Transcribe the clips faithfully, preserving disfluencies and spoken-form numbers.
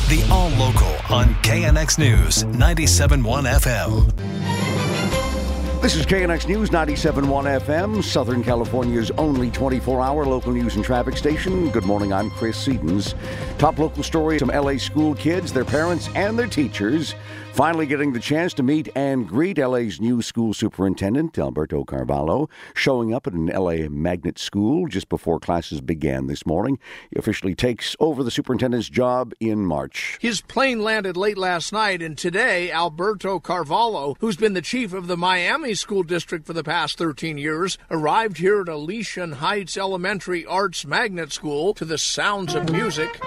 The All Local on K N X News ninety-seven point one F M. This is K N X News ninety-seven point one F M, Southern California's only twenty-four hour local news and traffic station. Good morning, I'm Chris Sedens. Top local story, some L A school kids, their parents, and their teachers finally getting the chance to meet and greet L A's new school superintendent, Alberto Carvalho, showing up at an L A magnet school just before classes began this morning. He officially takes over the superintendent's job in March. His plane landed late last night, and today, Alberto Carvalho, who's been the chief of the Miami School District for the past thirteen years, arrived here at Elysian Heights Elementary Arts Magnet School to the sounds of music.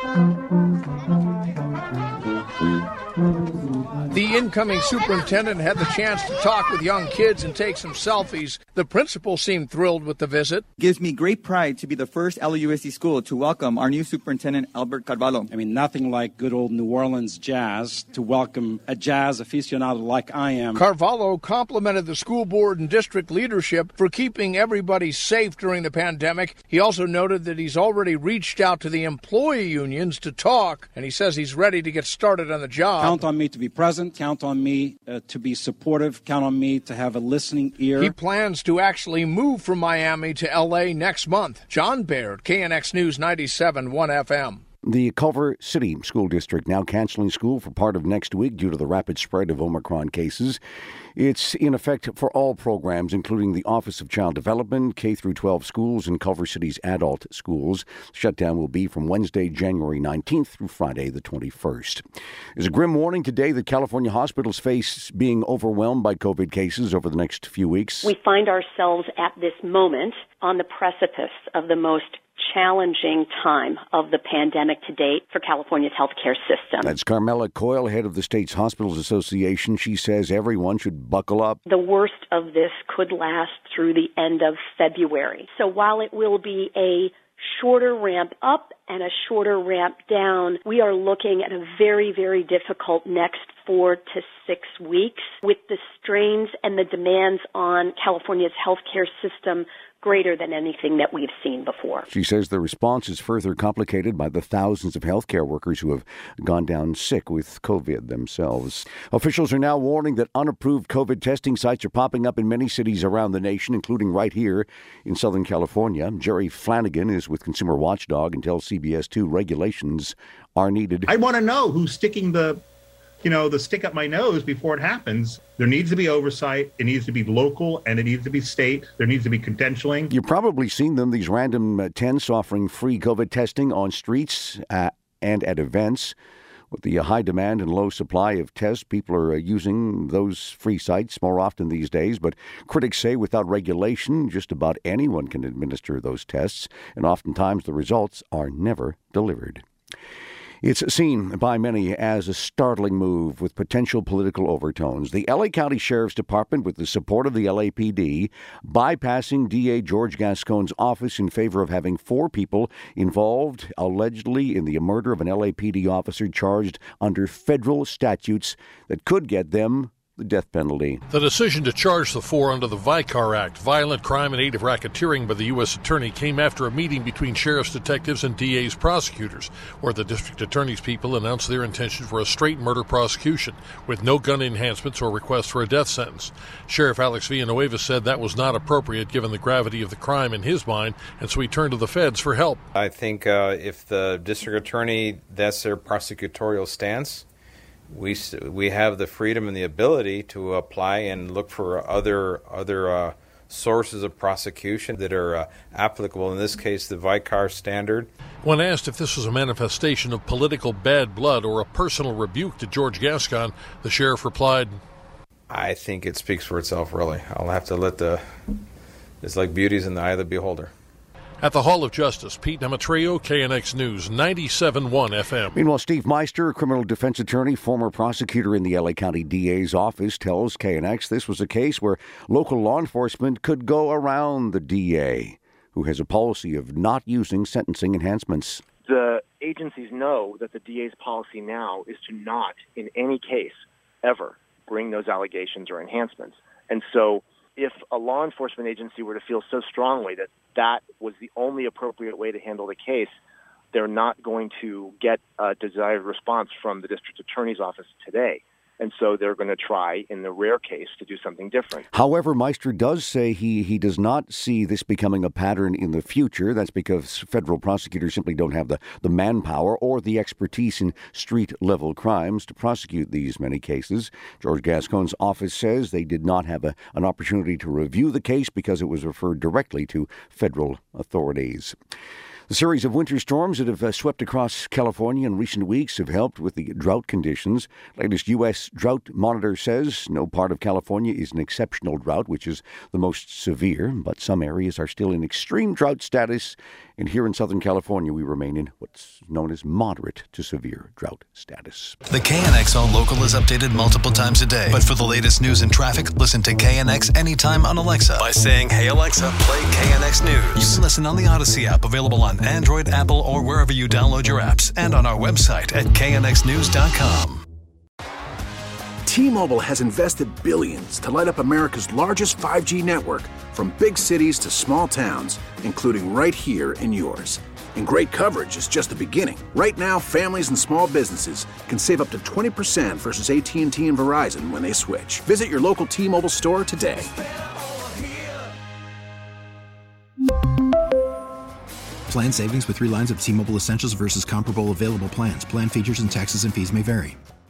The incoming superintendent had the chance to talk with young kids and take some selfies. The principal seemed thrilled with the visit. It gives me great pride to be the first L A U S D school to welcome our new superintendent, Albert Carvalho. I mean, nothing like good old New Orleans jazz to welcome a jazz aficionado like I am. Carvalho complimented the school board and district leadership for keeping everybody safe during the pandemic. He also noted that he's already reached out to the employee unions to talk, and he says he's ready to get started on the job. Count on me to be present. Count on me uh, to be supportive. Count on me to have a listening ear. He plans to actually move from Miami to L A next month. John Baird, K N X News ninety-seven point one F M. The Culver City School District now canceling school for part of next week due to the rapid spread of Omicron cases. It's in effect for all programs, including the Office of Child Development, K through twelve schools, and Culver City's adult schools. The shutdown will be from Wednesday, January nineteenth through Friday, the twenty-first. There's a grim warning today that California hospitals face being overwhelmed by COVID cases over the next few weeks. We find ourselves at this moment on the precipice of the most challenging time of the pandemic to date for California's healthcare system. That's Carmela Coyle, head of the state's Hospitals Association. She says everyone should buckle up. The worst of this could last through the end of February. So while it will be a shorter ramp up and a shorter ramp down, we are looking at a very, very difficult next four to six weeks with the strains and the demands on California's healthcare system greater than anything that we've seen before. She says the response is further complicated by the thousands of healthcare workers who have gone down sick with COVID themselves. Officials are now warning that unapproved COVID testing sites are popping up in many cities around the nation, including right here in Southern California. Jerry Flanagan is with Consumer Watchdog and tells C B S two regulations are needed. I want to know who's sticking the you know, the stick up my nose before it happens. There needs to be oversight. It needs to be local and it needs to be state. There needs to be credentialing. You've probably seen them, these random uh, tents offering free COVID testing on streets uh, and at events. With the uh, high demand and low supply of tests, people are uh, using those free sites more often these days. But critics say without regulation, just about anyone can administer those tests. And oftentimes the results are never delivered. It's seen by many as a startling move with potential political overtones. The L A County Sheriff's Department, with the support of the L A P D, bypassing D A George Gascon's office in favor of having four people involved allegedly in the murder of an L A P D officer charged under federal statutes that could get them the death penalty. The decision to charge the four under the Vicar Act, violent crime and aid of racketeering by the U S attorney, came after a meeting between sheriff's detectives and D A's prosecutors, where the district attorney's people announced their intention for a straight murder prosecution, with no gun enhancements or requests for a death sentence. Sheriff Alex Villanueva said that was not appropriate given the gravity of the crime in his mind, and so he turned to the feds for help. I think uh, if the district attorney, that's their prosecutorial stance, We we have the freedom and the ability to apply and look for other other uh, sources of prosecution that are uh, applicable. In this case, the Vicar standard. When asked if this was a manifestation of political bad blood or a personal rebuke to George Gascon, the sheriff replied, "I think it speaks for itself. Really, I'll have to let the. It's like beauty's in the eye of the beholder." At the Hall of Justice, Pete Namatreo, K N X News, ninety-seven point one F M. Meanwhile, Steve Meister, a criminal defense attorney, former prosecutor in the L A County D A's office, tells K N X this was a case where local law enforcement could go around the D A, who has a policy of not using sentencing enhancements. The agencies know that the D A's policy now is to not, in any case, ever bring those allegations or enhancements. And so if a law enforcement agency were to feel so strongly that that was the only appropriate way to handle the case, they're not going to get a desired response from the district attorney's office today. And so they're going to try, in the rare case, to do something different. However, Meister does say he, he does not see this becoming a pattern in the future. That's because federal prosecutors simply don't have the, the manpower or the expertise in street-level crimes to prosecute these many cases. George Gascon's office says they did not have a, an opportunity to review the case because it was referred directly to federal authorities. The series of winter storms that have uh, swept across California in recent weeks have helped with the drought conditions. Latest U S Drought Monitor says no part of California is an exceptional drought, which is the most severe, but some areas are still in extreme drought status. And here in Southern California, we remain in what's known as moderate to severe drought status. The K N X All Local is updated multiple times a day. But for the latest news and traffic, listen to K N X anytime on Alexa by saying, "Hey Alexa, play K N X News." You can listen on the Odyssey app, available on Android, Apple, or wherever you download your apps, and on our website at K N X news dot com. T-Mobile has invested billions to light up America's largest five G network, from big cities to small towns, including right here in yours. And great coverage is just the beginning. Right now, families and small businesses can save up to twenty percent versus A T and T and Verizon when they switch. Visit your local T-Mobile store today. Plan savings with three lines of T-Mobile Essentials versus comparable available plans. Plan features and taxes and fees may vary.